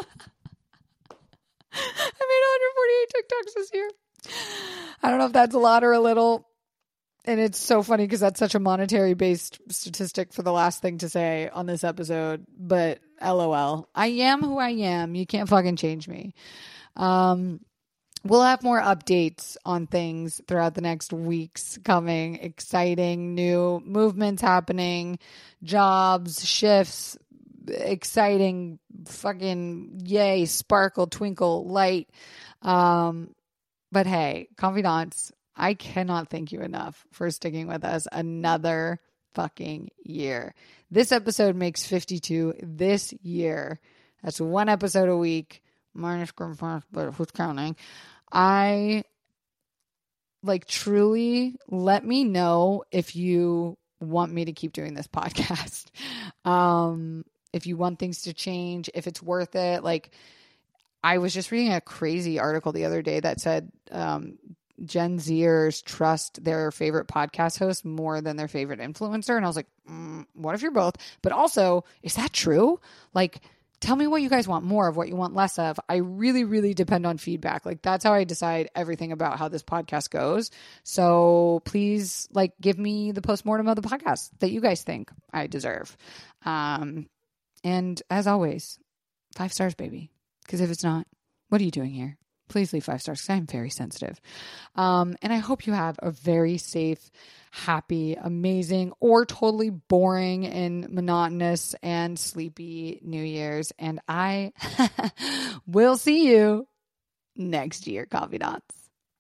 S2: I made one hundred forty-eight TikToks this year. I don't know if that's a lot or a little. And it's so funny because that's such a monetary based statistic for the last thing to say on this episode. But LOL, I am who I am. You can't fucking change me. Um, we'll have more updates on things throughout the next weeks coming. Exciting new movements happening, jobs, shifts, exciting fucking yay, sparkle, twinkle, light. Um, but hey, Confidants, I cannot thank you enough for sticking with us another fucking year. This episode makes fifty-two this year. That's one episode a week. Minus Christmas, but who's counting? I like truly let me know if you want me to keep doing this podcast. Um, if you want things to change, if it's worth it. Like, I was just reading a crazy article the other day that said um, Gen Zers trust their favorite podcast host more than their favorite influencer. And I was like, mm, what if you're both? But also, is that true? Like, tell me what you guys want more of, what you want less of. I really, really depend on feedback. Like, that's how I decide everything about how this podcast goes. So please, like, give me the postmortem of the podcast that you guys think I deserve. Um, and as always, five stars, baby. Because if it's not, what are you doing here? Please leave five stars because I'm very sensitive. Um, and I hope you have a very safe, happy, amazing, or totally boring and monotonous and sleepy New Year's. And I will see you next year, Confidants.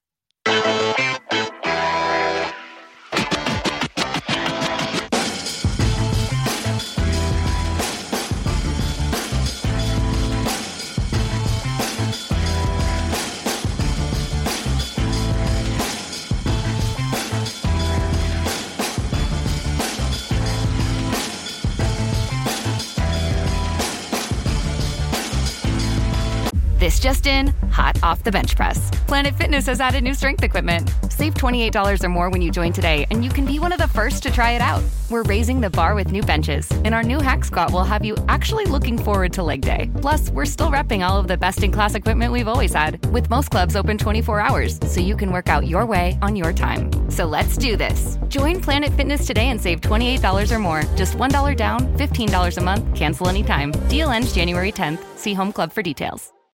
S1: This just in, hot off the bench press. Planet Fitness has added new strength equipment. Save twenty-eight dollars or more when you join today, and you can be one of the first to try it out. We're raising the bar with new benches, and our new Hack Squat will have you actually looking forward to leg day. Plus, we're still repping all of the best-in-class equipment we've always had, with most clubs open twenty-four hours, so you can work out your way on your time. So let's do this. Join Planet Fitness today and save twenty-eight dollars or more. Just one dollar down, fifteen dollars a month, cancel anytime. Deal ends January tenth. See Home Club for details.